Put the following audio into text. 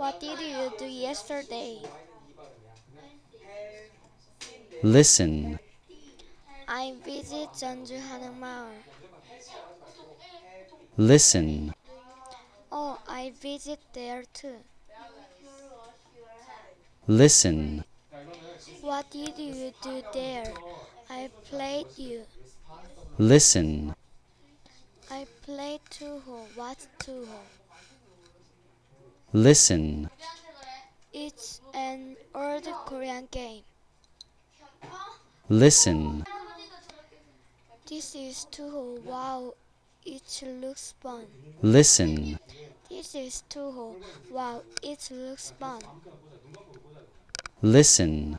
What did you do yesterday? Listen. I visit Jeonju Hanamar. Listen. Oh, I visit there too. Listen. What did you do there? I played you. Listen. I played Tuho. What's Tuho? Listen. It's an old Korean game. Listen. This is Tuho. Wow, it looks fun. Listen. This is Tuho. Wow, it looks fun. Listen.